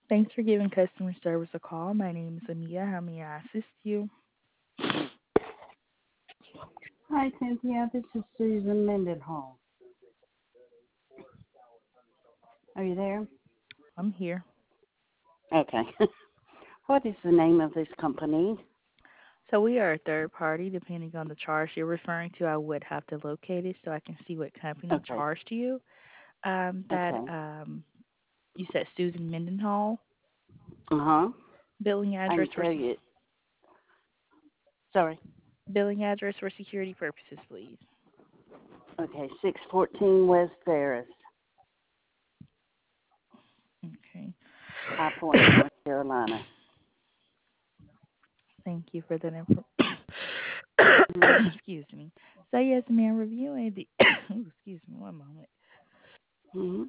Thanks for giving customer service a call. My name is Amia. How may I assist you? Hi, Cynthia. This is Susan Mendenhall. Are you there? I'm here. Okay. What is the name of this company? So we are a third party. Depending on the charge you're referring to, I would have to locate it so I can see what company Okay. charged you. That Okay. You said Susan Mendenhall. Uh-huh. Billing I address can for tell you. Sorry. billing address for security purposes, please. Okay. 614 West Ferris, Okay. High Point, North Carolina. Thank you for that info. Mm-hmm. Excuse me. So yes, ma'am, reviewing the excuse me, one moment. Mm-hmm.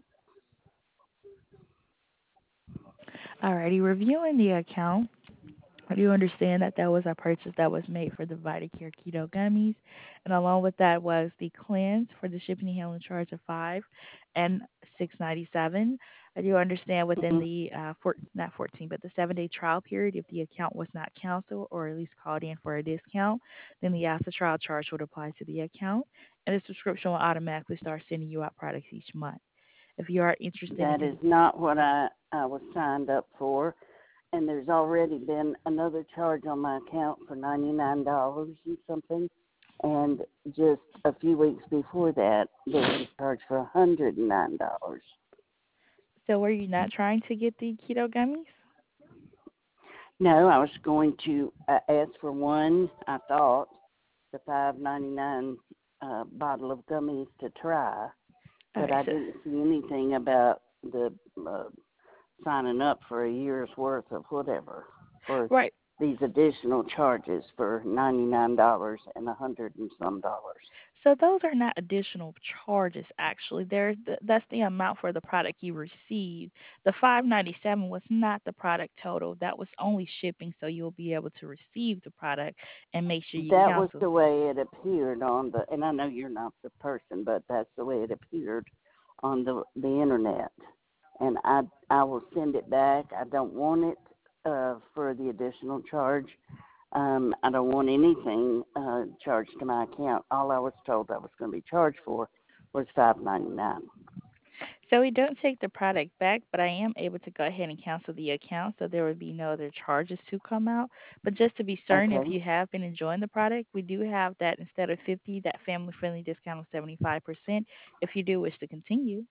Alrighty, reviewing the account. I do understand that that was a purchase that was made for the VitaCare Keto Gummies, and along with that was the cleanse for the shipping and handling charge of $5 and $6.97. I do understand within Mm-hmm. the not 14, but the 7-day trial period, if the account was not canceled or at least called in for a discount, then the after trial charge would apply to the account, and the subscription will automatically start sending you out products each month. If you are interested That in is not what I was signed up for. And there's already been another charge on my account for $99 and something. And just a few weeks before that, there was a charge for $109. so were you not trying to get the keto gummies? No, I was going to ask for one. I thought the $5.99 bottle of gummies to try, All but right, I so didn't see anything about the signing up for a year's worth of whatever for right. these additional charges for $99 and a hundred and some dollars. So those are not additional charges. Actually, that's the amount for the product you received. The 597 was not the product total. That was only shipping, so you'll be able to receive the product and make sure you That was cancel. the way it appeared on the, and I know you're not the person, but that's the way it appeared on the internet. And I will send it back. I don't want it for the additional charge. I don't want anything charged to my account. All I was told I was going to be charged for was $5.99. So we don't take the product back, but I am able to go ahead and cancel the account, so there would be no other charges to come out. But just to be certain, if Okay. you have been enjoying the product, we do have that instead of 50, that family-friendly discount of 75%. If you do wish to continue.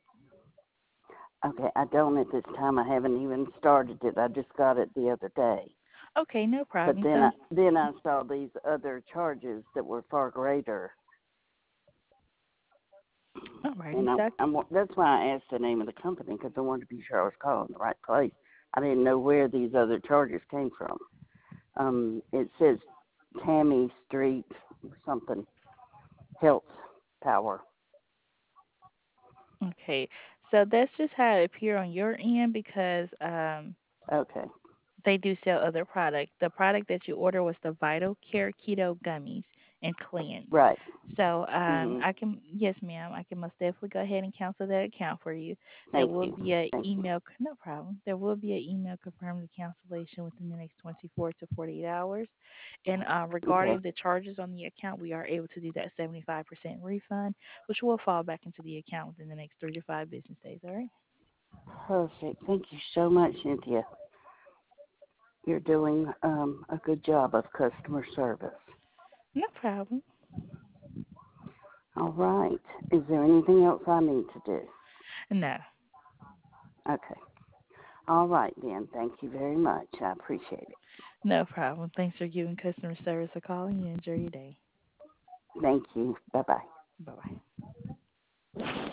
Okay, I don't at this time. I haven't even started it. I just got it the other day. Okay, no But problem. then So, I saw these other charges that were far greater, alrighty, and so that's why I asked the name of the company because I wanted to be sure I was calling the right place. I didn't know where these other charges came from. It says Tammy Street something Health Power. okay, so that's just how it appear on your end because Okay, they do sell other products. The product that you order was the Vital Care Keto Gummies and Cleanse. right. So Mhm. I can, yes, ma'am, I can most definitely go ahead and cancel that account for you. There Thank will you. be a Thank you. email, no problem. There will be an email confirming the cancellation within the next 24 to 48 hours. And Okay. regarding the charges on the account, we are able to do that 75% refund, which will fall back into the account within the next 3 to 5 business days. All right. Perfect. Thank you so much, Cynthia. You're doing a good job of customer service. No problem. All right. Is there anything else I need to do? No, Okay. All right, then. Thank you very much. I appreciate it. no problem. Thanks for giving customer service a call and you enjoy your day. Thank you. Bye bye. Bye bye.